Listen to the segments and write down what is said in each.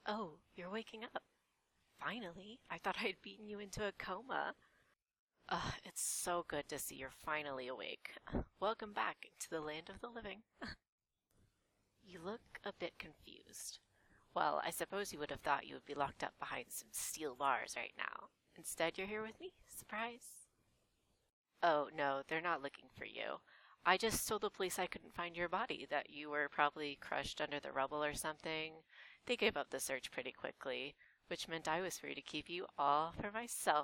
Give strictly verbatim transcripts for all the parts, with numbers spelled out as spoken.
Oh, you're waking up. Finally. I thought I'd beaten you into a coma. Ugh, it's so good to see you're finally awake. Welcome back to the land of the living. You look a bit confused. Well, I suppose you would have thought you would be locked up behind some steel bars right now. Instead, you're here with me? Surprise? Oh, no, they're not looking for you. I just told the police I couldn't find your body, that you were probably crushed under the rubble or something. They gave up the search pretty quickly, which meant I was free to keep you all for myself.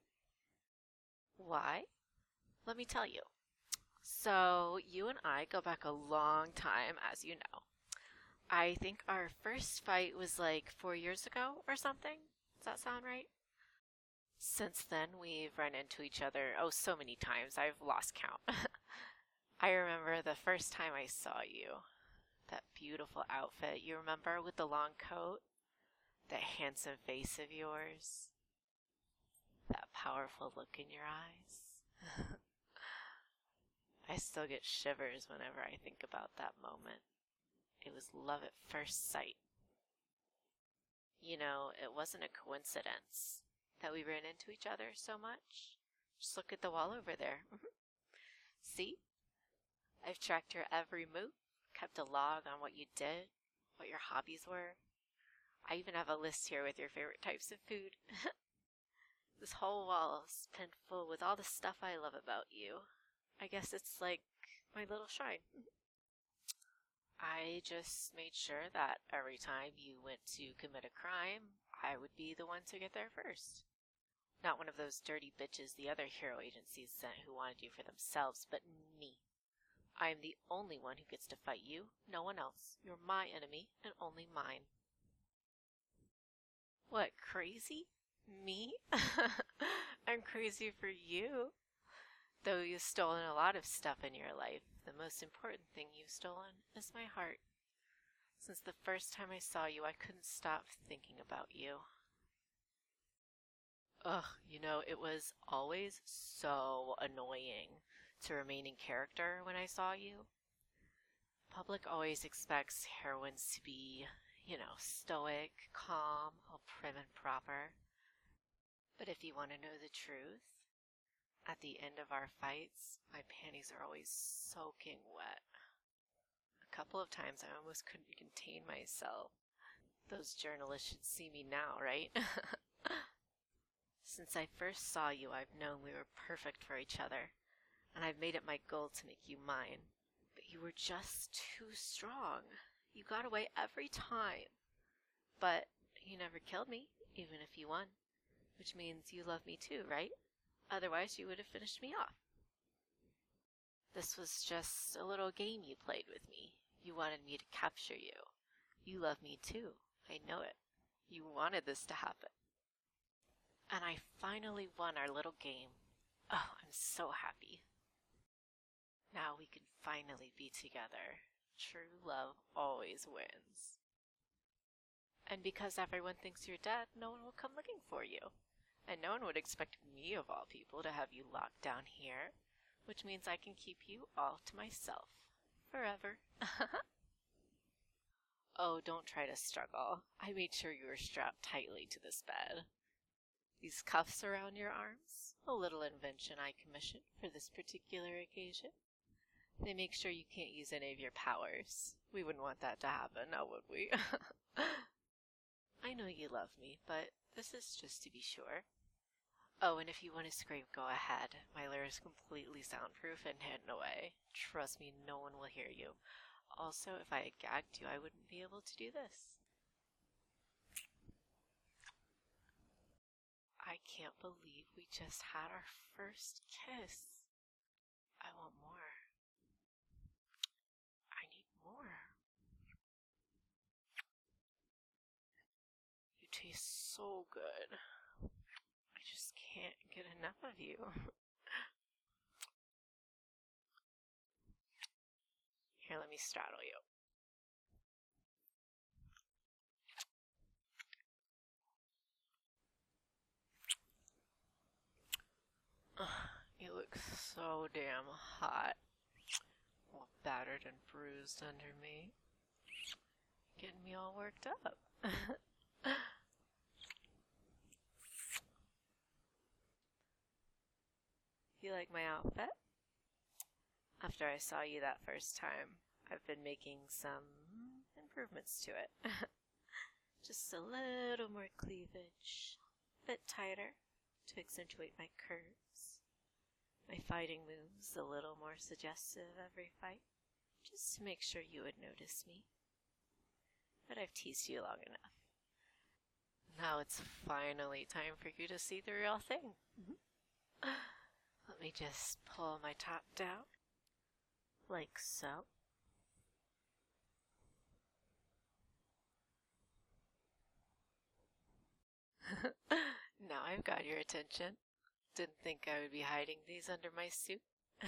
Why? Let me tell you. So, you and I go back a long time, as you know. I think our first fight was like four years ago or something. Does that sound right? Since then, we've run into each other, oh, so many times, I've lost count. I remember the first time I saw you. That beautiful outfit, you remember, with the long coat? That handsome face of yours? That powerful look in your eyes? I still get shivers whenever I think about that moment. It was love at first sight. You know, it wasn't a coincidence that we ran into each other so much. Just look at the wall over there. See? I've tracked your every move, kept a log on what you did, what your hobbies were. I even have a list here with your favorite types of food. This whole wall is pinned full with all the stuff I love about you. I guess it's like my little shrine. I just made sure that every time you went to commit a crime, I would be the one to get there first. Not one of those dirty bitches the other hero agencies sent who wanted you for themselves, but me. I am the only one who gets to fight you, no one else. You're my enemy, and only mine. What, crazy? Me? I'm crazy for you. Though you've stolen a lot of stuff in your life, the most important thing you've stolen is my heart. Since the first time I saw you, I couldn't stop thinking about you. Ugh, you know, it was always so annoying to remain in character when I saw you. Public always expects heroines to be, you know, stoic, calm, all prim and proper. But if you want to know the truth, at the end of our fights, my panties are always soaking wet. A couple of times I almost couldn't contain myself. Those journalists should see me now, right? Since I first saw you, I've known we were perfect for each other, and I've made it my goal to make you mine. But you were just too strong. You got away every time. But you never killed me, even if you won. Which means you love me too, right? Otherwise, you would have finished me off. This was just a little game you played with me. You wanted me to capture you. You love me too. I know it. You wanted this to happen. And I finally won our little game. Oh, I'm so happy. Now we can finally be together. True love always wins. And because everyone thinks you're dead, no one will come looking for you. And no one would expect me, of all people, to have you locked down here, which means I can keep you all to myself. Forever. Oh, don't try to struggle. I made sure you were strapped tightly to this bed. These cuffs around your arms, a little invention I commissioned for this particular occasion. They make sure you can't use any of your powers. We wouldn't want that to happen, now would we? I know you love me, but this is just to be sure. Oh, and if you want to scream, go ahead. My lair is completely soundproof and hidden away. Trust me, no one will hear you. Also, if I had gagged you, I wouldn't be able to do this. I can't believe we just had our first kiss. I want more. I need more. You taste so good. I just can't get enough of you. Here, let me straddle you. You look so damn hot. All battered and bruised under me. Getting me all worked up. like my outfit? After I saw you that first time, I've been making some improvements to it. Just a little more cleavage, a bit tighter to accentuate my curves. My fighting moves a little more suggestive every fight, just to make sure you would notice me. But I've teased you long enough. Now it's finally time for you to see the real thing. Mm-hmm. Let me just pull my top down, like so. Now I've got your attention. Didn't think I would be hiding these under my suit.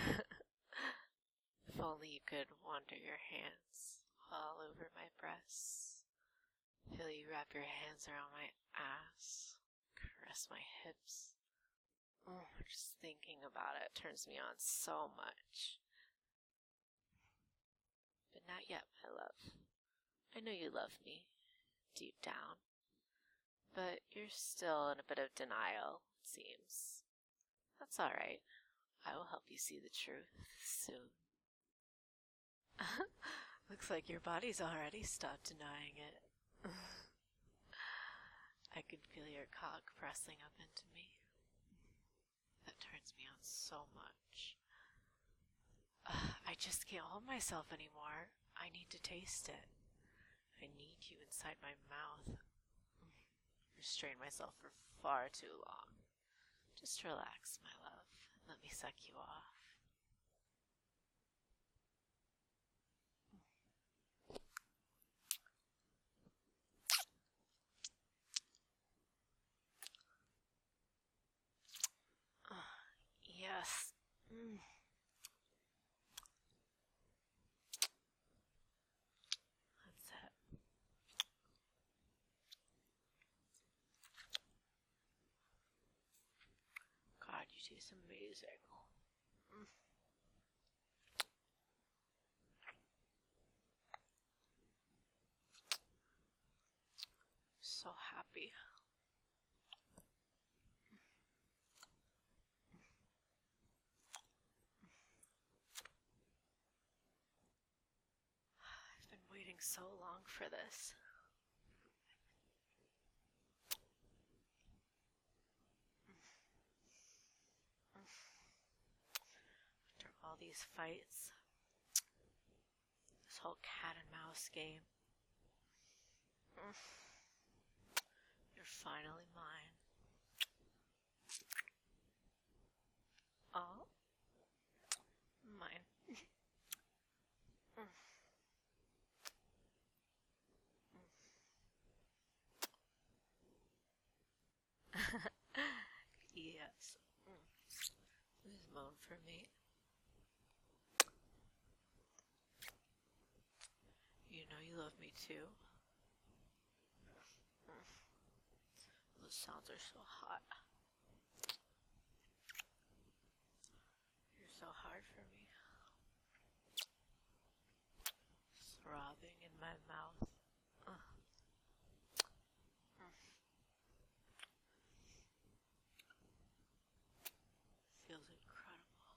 If only you could wander your hands all over my breasts. Feel you wrap your hands around my ass. Caress my hips. Oh, just thinking about it turns me on so much. But not yet, my love. I know you love me, deep down. But you're still in a bit of denial, it seems. That's alright. I will help you see the truth soon. Looks like your body's already stopped denying it. I can feel your cock pressing up into me. That turns me on so much. Uh, I just can't hold myself anymore. I need to taste it. I need you inside my mouth. Restrained myself for far too long. Just relax, my love, and let me suck you off. Uh, yes. Mm. That's it. God, you taste amazing. Mm. So happy. I've been waiting so long for this. After all these fights, this whole cat and mouse game, you're finally mine. Oh, mine. Yes. Please moan for me. You know you love me too. Those sounds are so hot. You're so hard for me. Throbbing in my mouth. Uh. Feels incredible.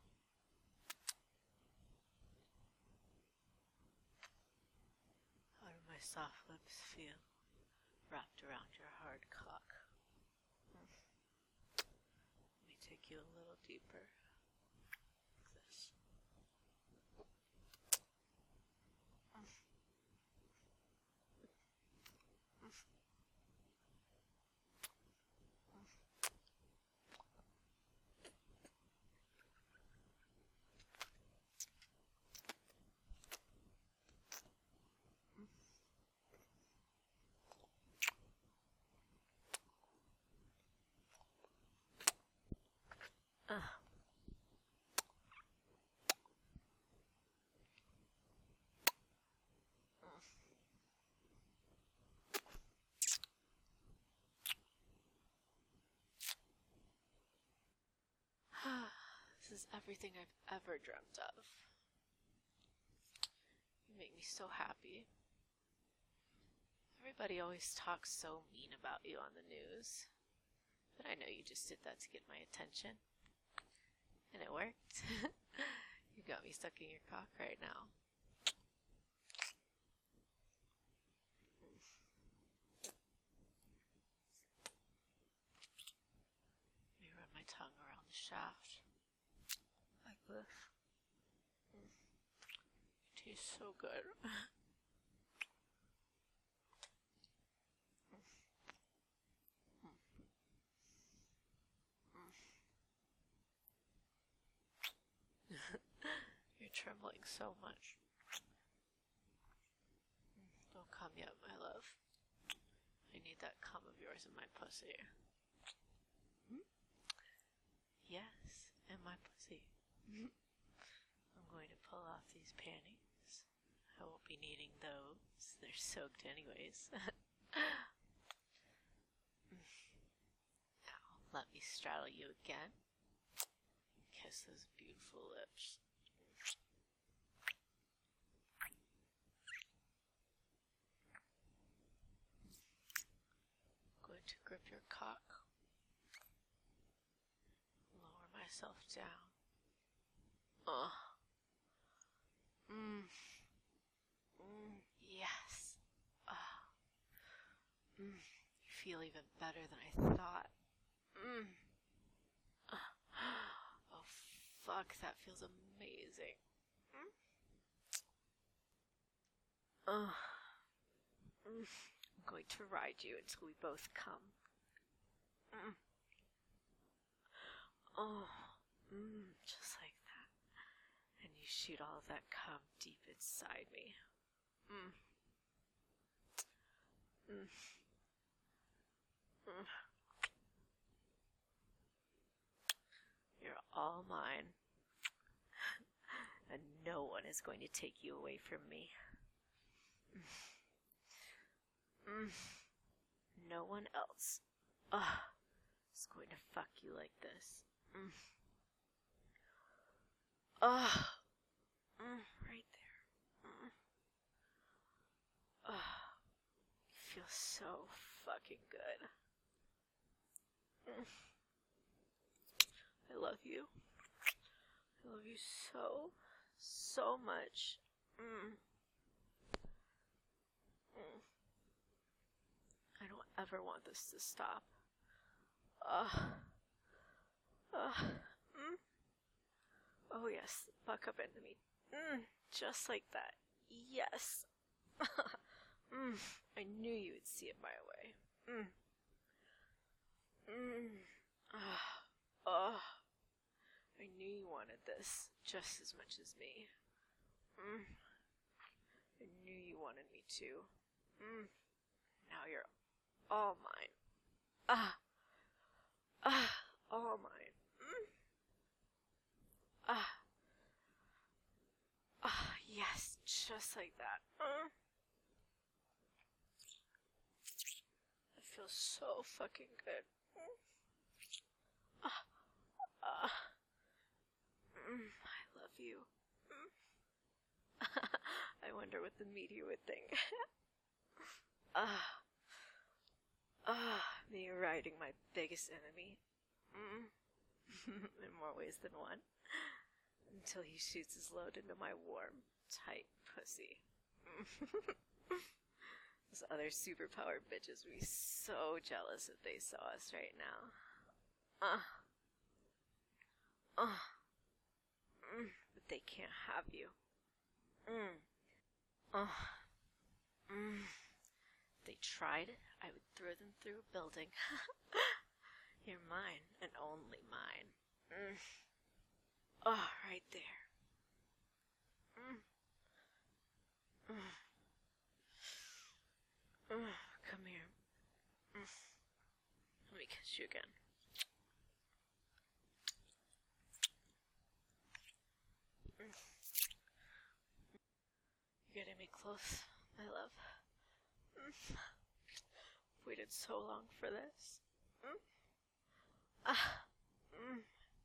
How do my soft lips feel wrapped around your hard cock? Let me take you a little deeper. Like this. Uh. This is everything I've ever dreamt of. You make me so happy. Everybody always talks so mean about you on the news, but I know you just did that to get my attention. And it worked. You got me stuck in your cock right now. Let me run my tongue around the shaft. Like this. Mm. It tastes so good. You're trembling so much. Don't come yet, my love. I need that cum of yours in my pussy. Hmm? Yes, in my pussy. I'm going to pull off these panties. I won't be needing those. They're soaked anyways. Now, let me straddle you again. Kiss those beautiful lips. I'm going to grip your cock. Lower myself down. Ugh. Mmm. Mmm. Yes. Ugh. Mmm. You feel even better than I thought. Mmm. Oh, fuck, that feels amazing. Mm. Uh, mm. I'm going to ride you until we both come. Mm. Oh, mm, just like that. And you shoot all of that cum deep inside me. Mm. Mm. Mm. You're all mine. And no one is going to take you away from me. Mm. No one else uh, is going to fuck you like this. Mm. Uh, mm, right there. Mm. Uh, you feel so fucking good. Mm. I love you. I love you so, so much. Mm. Mm. I don't ever want this to stop. Uh. Uh. Mm. Oh yes, buck up into me. Mm. Just like that. Yes. Mm. I knew you would see it my way. Mm. Mm. Uh. Uh. I knew you wanted this just as much as me. Mm. I knew you wanted me too. Mm. Now you're all mine. Ah. Ah. All mine. Mm. Ah. Ah. Yes, just like that. Mm. It feels so fucking good. Mm. Ah. Ah. Mm. I love you. Mm. I wonder what the media would think. Ah. Ah. Me riding my biggest enemy. Mm. In more ways than one. Until he shoots his load into my warm, tight pussy. Those other superpowered bitches would be so jealous if they saw us right now. Uh. Uh. Mm. But they can't have you. Mm. Uh. Mm. If they tried, I would throw them through a building. You're mine, and only mine. Mm. Oh, right there. Mm. Mm. Mm. Come here. Mm. Let me kiss you again. Mm. You're getting me close, my love. Mm. I've waited so long for this. Mm. Ah. Mm.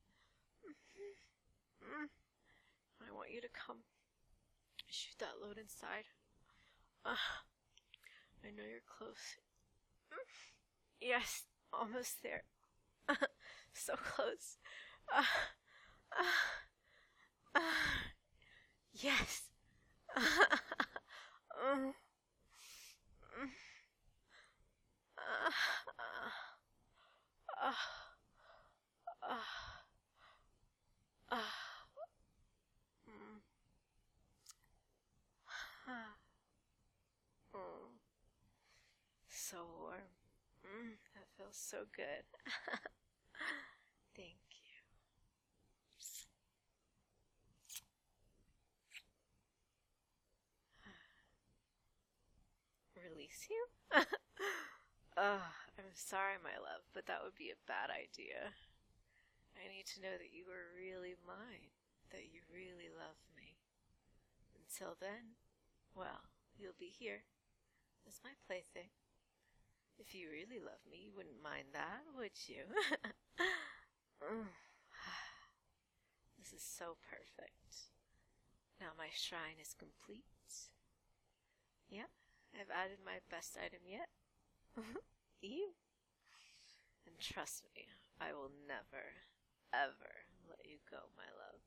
Mm. I want you to come. Shoot that load inside. Ah. I know you're close. Mm. Yes, almost there. So close. Ah. Uh, uh, yes. Uh, uh, uh, uh, uh, mm, uh, mm. So warm. Mm, that feels so good. Thank you. Release you? Ugh, I'm sorry, my love, but that would be a bad idea. I need to know that you are really mine, that you really love me. Until then, well, you'll be here as my plaything. If you really love me, you wouldn't mind that, would you? This is so perfect. Now my shrine is complete. Yep, I've added my best item yet. You. And trust me, I will never, ever let you go, my love.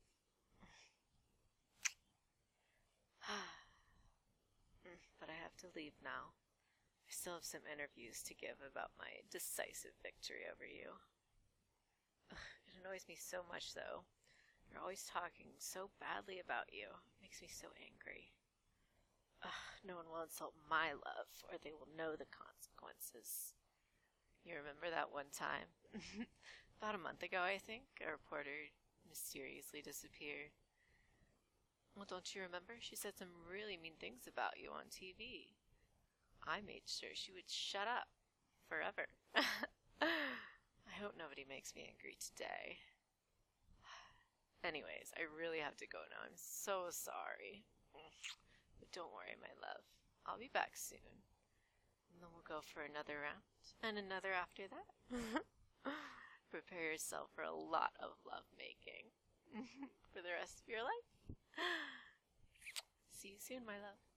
But I have to leave now. I still have some interviews to give about my decisive victory over you. It annoys me so much, though. They're always talking so badly about you. It makes me so angry. Ugh, no one will insult my love, or they will know the consequences. You remember that one time? About a month ago, I think, a reporter mysteriously disappeared. Well, don't you remember? She said some really mean things about you on T V. I made sure she would shut up. Forever. I hope nobody makes me angry today. Anyways, I really have to go now. I'm so sorry. But don't worry, my love. I'll be back soon. And then we'll go for another round. And another after that. Prepare yourself for a lot of lovemaking. For the rest of your life. See you soon, my love.